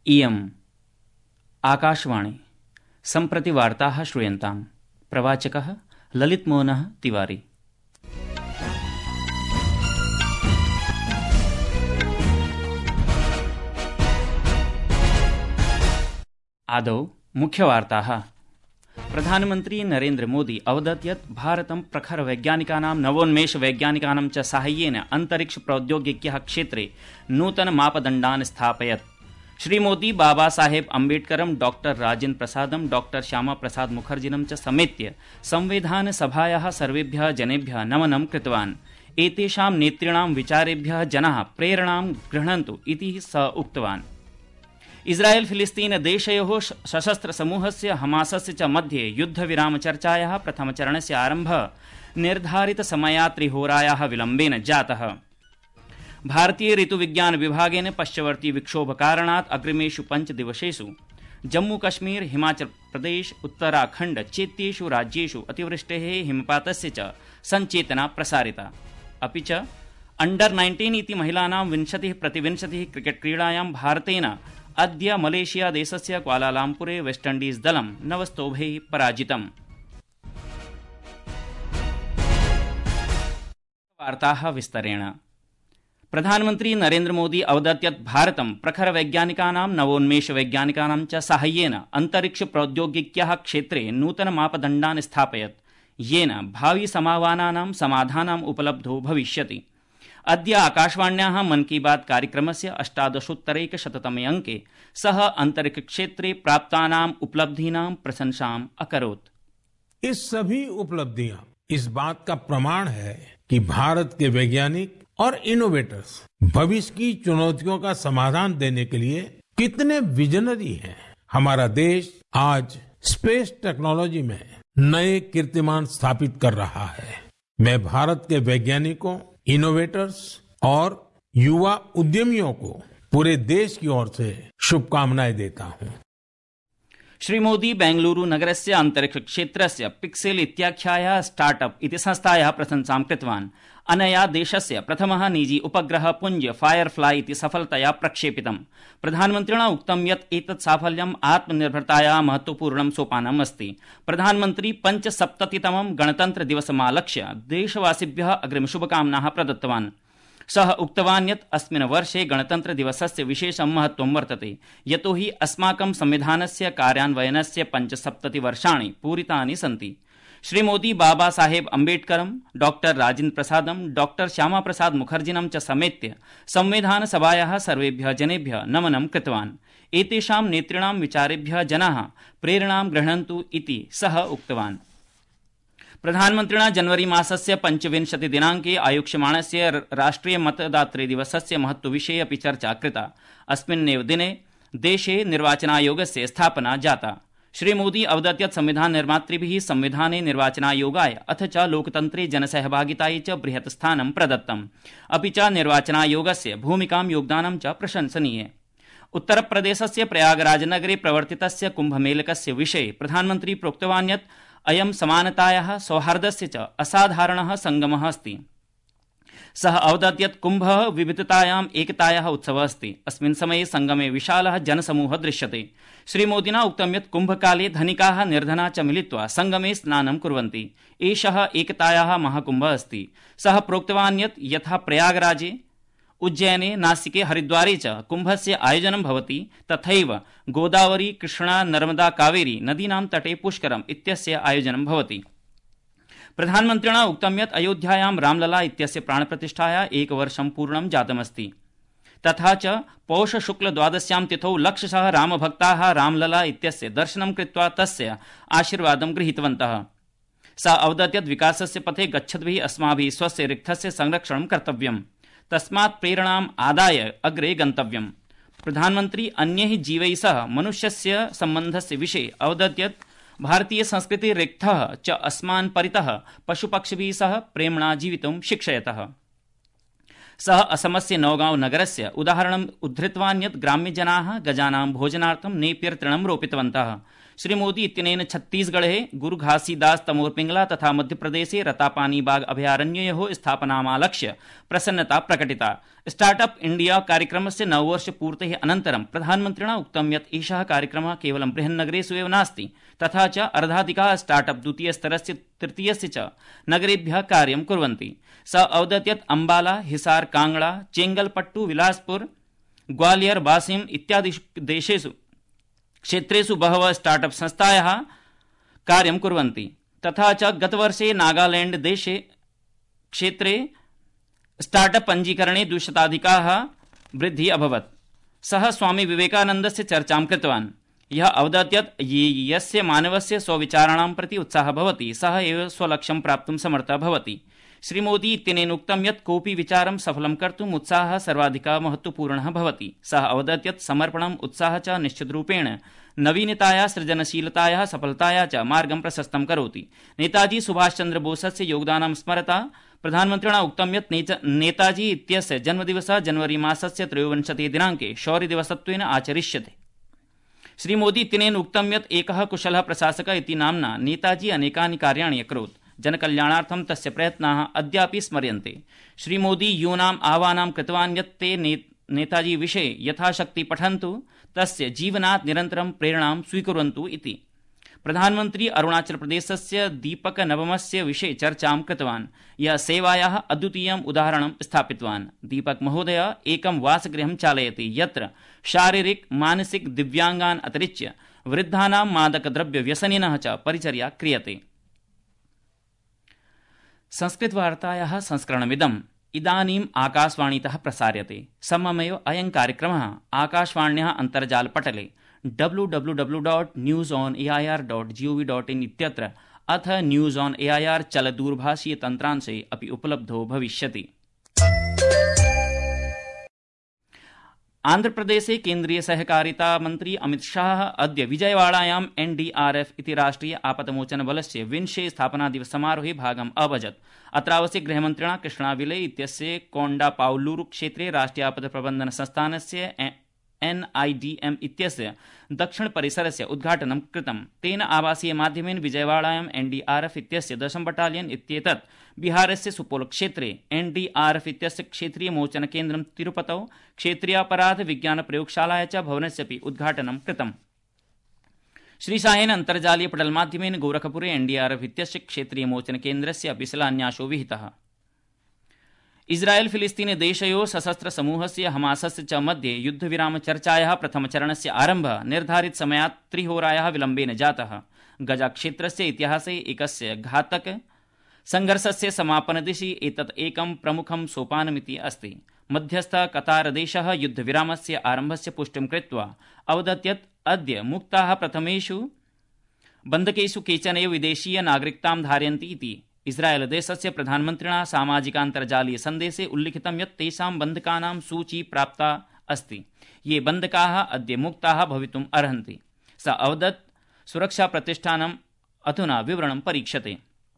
इयम् आकाशवाणी सम्प्रति वार्ताः श्रूयन्ताम्। प्रवाचकः ललितमोहनः तिवारी। आदौ मुख्यवार्ताः। प्रधानमन्त्री नरेन्द्र मोदी अवदत् यत् भारतं प्रखर वैज्ञानिकानां नवोन्मेष वैज्ञानिकानां च साहाय्येन अन्तरिक्ष प्रौद्योगिक्याः क्षेत्रे नूतन मापदण्डान् स्थापयत्। श्री मोदी बाबा साहेब अम्बेडकरं डॉक्टर राजेन्द्र प्रसादं डॉक्टर श्यामा प्रसाद मुखर्जिनं च समेत्य संविधान सभायाः सर्वेभ्यः जनेभ्यः नमनं कृतवान्। एतेषां नेतॄणां विचारेभ्यः जनाः प्रेरणां गृह्णन्तु इति स उक्तवान्। इस्राएल फिलिस्तीन देशयोः सशस्त्र समूहस्य हमासस्य च मध्ये युद्धविरामचर्चायाः प्रथमचरणस्य आरम्भः निर्धारित समयात् 3 होरायाः विलम्बेन जातः। भारतीय ऋतुविज्ञान विभागेन पश्चवर्ती विक्षोभकारणात् अग्रिमेषु 5 दिवसेषु जम्मू कश्मीर हिमाचल प्रदेश उत्तराखण्ड चेत्येषु राज्येषु अतिवृष्टेः हिमपातस्य च संचेतना प्रसारिता। अपि च अंडर-19 इति महिलानां 20-20 क्रिकेट क्रीडायां भारतेन अद्य मलेशिया देशस्य क्वालालम्पुरे वेस्टइण्डीज दलं 9 स्तोभैः पराजितम्। वार्ताः विस्तरेण। प्रधानमन्त्री नरेन्द्र मोदी अवदत् यत् भारतं प्रखर वैज्ञानिकानां नवोन्मेष वैज्ञानिकानां च साहाय्येन अन्तरिक्ष प्रौद्योगिक्याः क्षेत्रे नूतन मापदण्डान् स्थापयत्, येन भावि समाह्वानानां समाधानम् उपलब्धो भविष्यति। अद्य आकाशवाण्याः मन की बात कार्यक्रमस्य 18-तमे अंके सः अन्तरिक्षक्षेत्रे प्राप्तानाम् उपलब्धीनां प्रशंसाम् अकरोत्। ये सभी उपलब्धियां इस बात का प्रमाण है कि भारत के वैज्ञानिक और इनोवेटर्स भविष्य की चुनौतियों का समाधान देने के लिए कितने विजनरी हैं। हमारा देश आज स्पेस टेक्नोलॉजी में नए कीर्तिमान स्थापित कर रहा है। मैं भारत के वैज्ञानिकों, इनोवेटर्स और युवा उद्यमियों को पूरे देश की ओर से शुभकामनाएं देता हूं। श्री मोदी बेंगलुरु नगरस्य अन्तरिक्षक्षेत्रस्य पिक्सेल इत्याख्यायाः स्टार्टअप इति संस्थायाः प्रशंसां कृतवान्। अनया देशस्य प्रथमः निजी उपग्रह पुञ्ज फायरफ्लाई इति सफलतया प्रक्षेपितम्। प्रधानमन्त्रिणा उक्तं यत् एतत् साफल्यम् आत्मनिर्भरतायाः महत्वपूर्णं सोपानम् अस्ति। प्रधानमन्त्री 75तमं गणतन्त्रदिवसमालक्ष्य देशवासिभ्यः अग्रिमशुभकामनाः प्रदत्तवान्। सः उक्तवान् यत् अस्मिन् वर्षे गणतन्त्रदिवसस्य विशेषं महत्वं वर्तते, यतोहि अस्माकं संविधानस्य कार्यान्वयनस्य 75 वर्षाणि पूरितानि सन्ति। श्री मोदी बाबा साहेब अम्बेडकरं डॉक्टर राजेन्द्र प्रसादं डॉक्टर श्यामा प्रसाद मुखर्जिनं च समेत्य संविधान सभायाः सर्वेभ्यः जनेभ्यः नमनं कृतवान्। एतेषां नेतॄणां विचारेभ्यः जनाः प्रेरणां गृह्णन्तु इति सः उक्तवान्। प्रधानमन्त्रिणा जनवरी मासस्य 25 दिनाङ्के आयोक्ष्यमाणस्य राष्ट्रिय मतदातृ दिवसस्य महत्वविषये अपि चर्चा कृता। अस्मिन्नेव दिने देशे निर्वाचनायोगस्य स्थापना जाता। श्री मोदी अवदत् यत् संविधान निर्मातृभिः संविधाने निर्वाचनायोगाय अथ च लोकतन्त्रे जनसहभागितायै च बृहत् स्थानं प्रदत्तम्। अपि च निर्वाचनायोगस्य भूमिकां योगदानं च प्रशंसनीये। उत्तरप्रदेशस्य प्रयागराजनगरे प्रवर्तितस्य कुम्भमेलकस्य विषये प्रधानमन्त्री प्रोक्तवान् यत् अयं समानतायाः सौहार्दस्य च असाधारणः सङ्गमः अस्ति। सः अवदत् यत् कुम्भः विविधतायाम् एकतायाः उत्सवः अस्ति। अस्मिन् समये सङ्गमे विशालः जनसमूहः दृश्यते। श्रीमोदिना उक्तं यत् कुम्भकाले धनिकाः निर्धनाः च मिलित्वा सङ्गमे स्नानं कुर्वन्ति। एषः एकतायाः महाकुम्भः अस्ति। सः प्रोक्तवान् यत् यथा प्रयागराजे, उज्जैने, नासिके, हरिद्वारे च कुम्भस्य आयोजनं भवति, तथैव गोदावरी, कृष्णा, नर्मदा, कावेरी नदीनां तटे पुष्करम् इत्यस्य आयोजनं भवति। प्रधानमन्त्रिणा उक्तं यत् अयोध्यायां रामलला इत्यस्य प्राणप्रतिष्ठाया 1 वर्षं पूर्णं जातमस्ति। तथा च पौष शुक्ल द्वादश्यां तिथौ लक्षशः रामभक्ताः रामलला इत्यस्य दर्शनं कृत्वा तस्य आशीर्वादं गृहीतवन्तः। सा अवदत् यत् विकासस्य पथे गच्छद्भिः अस्माभिः स्वस्य रिक्थस्य संरक्षणं कर्तव्यम्, तस्मात् प्रेरणाम् आदाय अग्रे गन्तव्यम्। प्रधानमन्त्री अन्यैः जीवैः सह मनुष्यस्य सम्बन्धस्य विषये अवदत् यत् भारतीय संस्कृति रिक्थः च अस्मान् परितः पशुपक्षिभिः सह प्रेम्णा जीवितुं शिक्षयतः। सः असमस्य नौगांव नगरस्य उदाहरणम् उद्धृतवान् यत् ग्राम्यजनाः गजानां भोजनार्थं नेपियर तृणं रोपितवन्तः। श्री मोदी इत्यनेन छत्तीसगढ़े गुरु घासीदास तमोर पिंगला तथा मध्यप्रदेशे रतापानी बाग अभयारण्ययोः स्थापनामालक्ष्य प्रसन्नता प्रकटिता। स्टार्टअप इंडिया कार्यक्रमस्य नववर्षपूर्तेः अनन्तरं प्रधानमन्त्रिणा उक्तं यत् एषः कार्यक्रमः केवलं बृहन्नगरेषु एव नास्ति, तथा च अर्धाधिकाः स्टार्टअप द्वितीयस्तरस्य तृतीयस्य च नगरेभ्यः कार्यं कुर्वन्ति। स अवदत् यत् अम्बाला, हिसार, कांगड़ा, चेंगलपट्टू, बिलासपुर, ग्वालियर, वासिम इत्यादिषु क्षेत्रेषु बहवः स्टार्टअप संस्थायाः कार्यं कुर्वन्ति। तथा च गतवर्षे नागालैंड देशे क्षेत्रे स्टार्टअप पञ्जीकरणे 200-अधिकाः वृद्धिः अभवत्। सः स्वामी विवेकानन्दस्य चर्चां कृतवान्। यः अवदत् यत् यस्य मानवस्य स्वविचाराणां प्रति उत्साहः भवति सः एव स्वलक्ष्यं प्राप्तुं समर्थः भवति। श्री मोदी इत्यनेन उक्तं यत् कोऽपि विचारं सफलं कर्तुम् उत्साहः सर्वाधिकः महत्त्वपूर्णः भवति। सः अवदत् यत् समर्पणम्, उत्साहः च निश्चितरूपेण नवीनतायाः, सृजनशीलतायाः, सफलतायाः च मार्गं प्रशस्तं करोति। नेताजी सुभाषचन्द्र बोसस्य योगदानं स्मरता प्रधानमन्त्रिणा उक्तं यत् नेताजी इत्यस्य जन्मदिवसः जनवरी मासस्य 23 दिनाङ्के शौर्यदिवसत्वेन आचरिष्यते। श्री मोदी इत्यनेन उक्तं यत् एकः कुशलः प्रशासकः इति नाम्ना नेताजी अनेकानि कार्याणि अकरोत्। जनकल्याणार्थं तस्य प्रयत्नाः अद्यापि स्मर्यन्ते। श्री मोदी यूनाम् आह्वानं कृतवान् यत् ते नेताजी विषये यथाशक्ति पठन्तु, तस्य जीवनात् निरन्तरं प्रेरणां स्वीकुर्वन्तु इति। प्रधानमन्त्री अरुणाचल प्रदेशस्य दीपक नवमस्य विषये चर्चां कृतवान्। यः सेवायाः अद्वितीयम् उदाहरणं स्थापितवान्। दीपक महोदय एकं वासगृहं चालयति यत्र शारीरिक मानसिक दिव्याङ्गान् अतिरिच्य वृद्धानां मादकद्रव्यव्यसनिनः च परिचर्या क्रियते। संस्कृतवार्तायाः संस्करणमिदम् इदानीम् आकाशवाणीतः प्रसार्यते। सममेव अयं कार्यक्रमः आकाशवाण्याः अन्तर्जालपटले www.newsonair.gov.in इत्यत्र अथ न्यूज़ ऑन एआईआर चलदूरभाषीय तन्त्रांशे अपि उपलब्धो भविष्यति। आन्ध्रप्रदेशे केन्द्रीय सहकारिता मन्त्री अमित शाह अद्य विजयवाड़ायाम् एनडीआरएफ इति राष्ट्रिय आपतमोचन बलस्य 20 स्थापनादिवस समारोहे भागम् अभजत्। अत्रावसरे गृहमन्त्रिणा कृष्णाविले इत्यस्य कोण्डापाउल्लूरु क्षेत्रे राष्ट्रिय आपद प्रबन्धन संस्थानस्य एनआईडीएम इत्यस्य दक्षिण परिसरस्य उद्घाटनं कृतम्। तेन आवासीय माध्यमेन विजयवाड़ायाम् एनडीआरएफ इत्यस्य 10 बटालियन इत्येतत् बिहारस्य सुपोल क्षेत्रे एनडीआरएफ इत्यस्य क्षेत्रीय मोचन केन्द्रं तिरुपतौ क्षेत्रीयापराध विज्ञान प्रयोगशालाया च भवनस्यपि उद्घाटनं कृतम्। श्री शाहेन अन्तर्जालीय पटल माध्यमेन गोरखपुरे एनडीआरएफ इत्यस्य क्षेत्रीय मोचन केन्द्रस्य अपि शिलान्यासो विहितः। इस्राएल फिलिस्तीन देशयोः सशस्त्र समूहस्य हमासस्य च मध्ये युद्धविराम चर्चायाः प्रथमचरणस्य आरम्भः निर्धारित समयात् 3 होरायाः विलम्बेन जातः। गजा क्षेत्रस्य इतिहासे एकस्य घातक संघर्षस्य समापनदिशि एतत् एकं प्रमुखं सोपानमिति अस्ति। मध्यस्थः कतारदेशः युद्धविरामस्य आरम्भस्य पुष्टिं कृत्वा अवदत् यत् अद्य मुक्ताः प्रथमेषु बन्धकेषु केचन एव विदेशीय नागरिकतां धारयन्ति इति। इस्राएल देशस्य प्रधानमन्त्रिणा सामाजिकान्तर्जालीय सन्देशे उल्लिखितं यत् तेषां बन्धकानां सूची प्राप्ता अस्ति। ये बन्धकाः अद्य मुक्ताः भवितुम् अर्हन्ति। स अवदत् सुरक्षाप्रतिष्ठानम् अधुना विवरणं परीक्षते।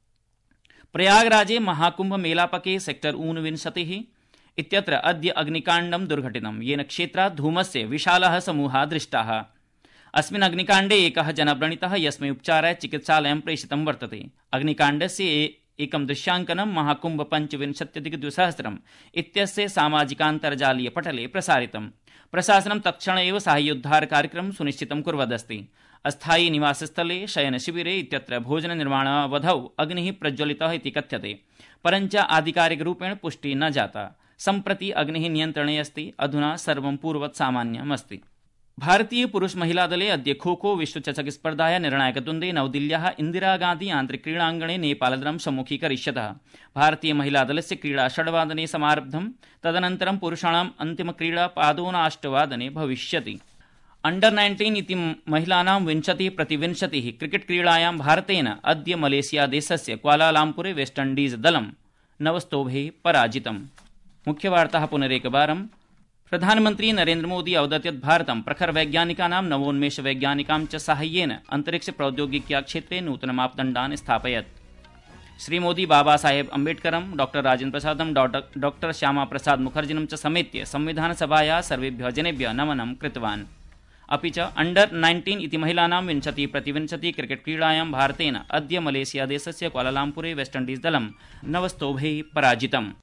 प्रयागराजे महाकुम्भ मेलापके सेक्टर 49 इत्यत्र अद्य अग्निकाण्डं दुर्घटितं, येन क्षेत्रात् धूमस्य विशालः समूहः दृष्टाः। अस्मिन् अग्निकाण्डे एकः जनः व्रणितः, यस्मै उपचाराय चिकित्सालयं प्रेषितं वर्तते। अग्निकाण्डस्य एकं दृश्याङ्कनं महाकुम्भ 25-2000 इत्यस्य सामाजिकान्तर्जालीय पटले प्रसारितम्। प्रशासनं तत्क्षण एव साहाय्योद्धार कार्यक्रमं सुनिश्चितं कुर्वदस्ति। अस्थायी निवासस्थले, शयनशिबिरे इत्यत्र भोजननिर्माणावधौ अग्निः प्रज्वलितः इति कथ्यते, परञ्च आधिकारिकरूपेण पुष्टिः न जाता। सम्प्रति अग्निः नियन्त्रणे अस्ति। अधुना सर्वं पूर्ववत् सामान्यमस्ति। भारतीय पुरुष महिला दले अद्य खो-खो विश्वचषक स्पर्धायाः निर्णायकद्वन्द्वे नवदिल्ल्याः इन्दिरागान्धी आन्तरिकक्रीडाङ्गणे नेपालदलं सम्मुखीकरिष्यतः। भारतीय महिला दलस्य क्रीडा 6 वादने समारब्धम्। तदनन्तरं पुरुषाणाम् अन्तिमक्रीडा पादोन 8 वादने भविष्यति। अंडर 19 इति महिलानां 20-20 क्रिकेट क्रीडायां भारतेन अद्य मलेशिया देशस्य क्वालालम्पुरे वेस्ट इण्डीज दलं 9 स्तोभैः पराजितम्। मुख्यवार्ताः पुनरेकवारम्। प्रधानमन्त्री नरेन्द्र मोदी अवदत् यत् भारतं प्रखर वैज्ञानिकानां नवोन्मेष वैज्ञानिकां च साहाय्येन अंतरिक्ष प्रौद्योगिक्या क्षेत्रे नूतन मापदण्डान् स्थापयत्। श्री मोदी बाबा साहेब अम्बेडकरं, डॉक्टर राजेन्द्र प्रसादं, डॉक्टर श्यामा प्रसाद मुखर्जिनं च समेत्य संविधान सभायाः सर्वेभ्यः जनेभ्यः नमनं कृतवान्। अपि च अंडर 19 इति महिलानां 20-20 क्रिकेट क्रीडायां भारतेन अद्य मलेशिया देशस्य क्वालालम्पुरे वेस्टइंडीज दलं 9-2 पराजितम्।